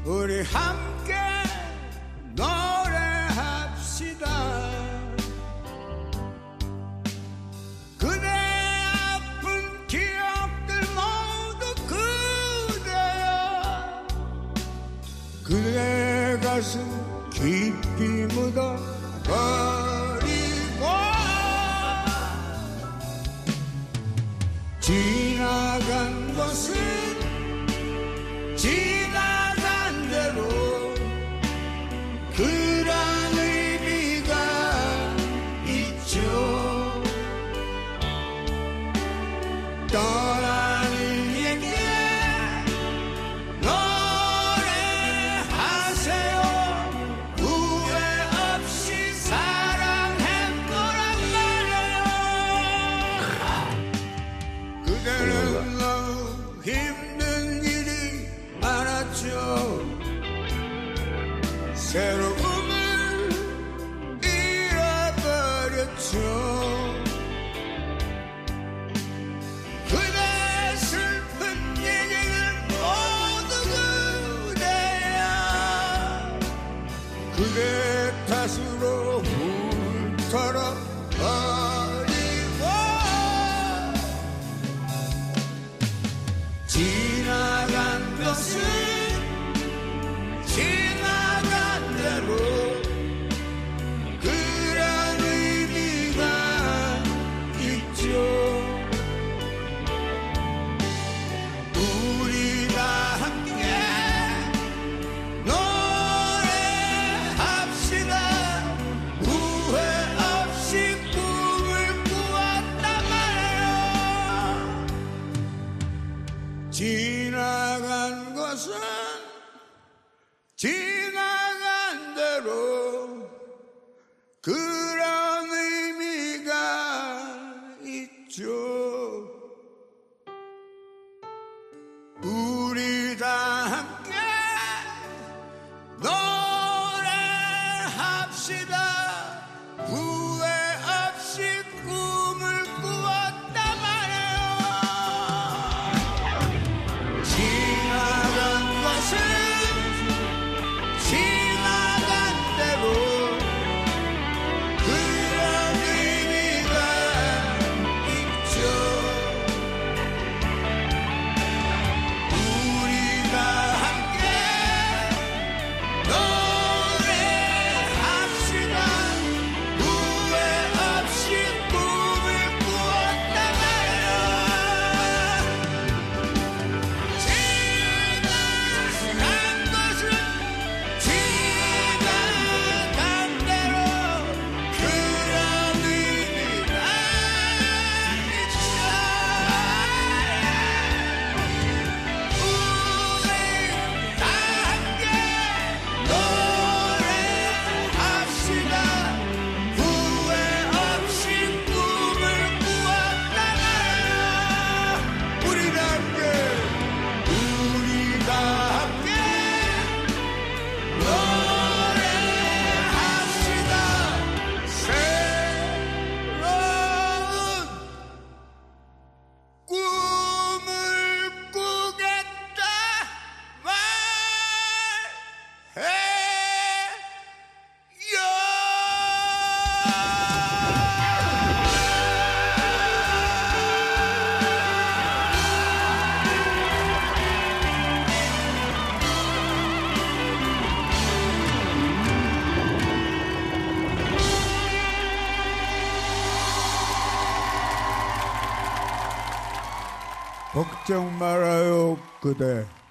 우리 함께 노래합시다. 그대 아픈 기억들 모두 그대여 그대 가슴 깊이 묻어버리고 지나간 것은 지나간 대로 그런 의미가 있죠. 떠난 이에게 노래하세요. 후회 없이 사랑했더란 말이에요. 그대는 너무 힘든 일이 많았죠. 새로움을 잃어버렸죠. 그대 슬픈 얘기는 모두 그대야 그대 탓으로 훑어버리고 지나간 것은 지나간 대로 그런 의미가 있죠. 우리 다 함께 노래합시다. 후회 없이 꿈을 꾸었단 말이에요. 지나간 것은 지나간 대로 그런 의미가 있죠. 우리 다 함께 노래합시다. 후회 없이 꿈을 꾸었단 말이에요. 지나간 것은 지나간 대로 그런 의미가 있죠. 우리 다 함께 노래합시다. 후회 없이 꿈을 꾸었단 말이에요. 지나간 것은 지나간 대로 그런 의미가 있죠. 우리 다 함께 노래합시다. 후회 없이 꿈을 꾸었단 말이에요. 우리 다 함께 노래합시다. 새로운 꿈을 꾸겠다 말해요. 걱정 말아요 그대.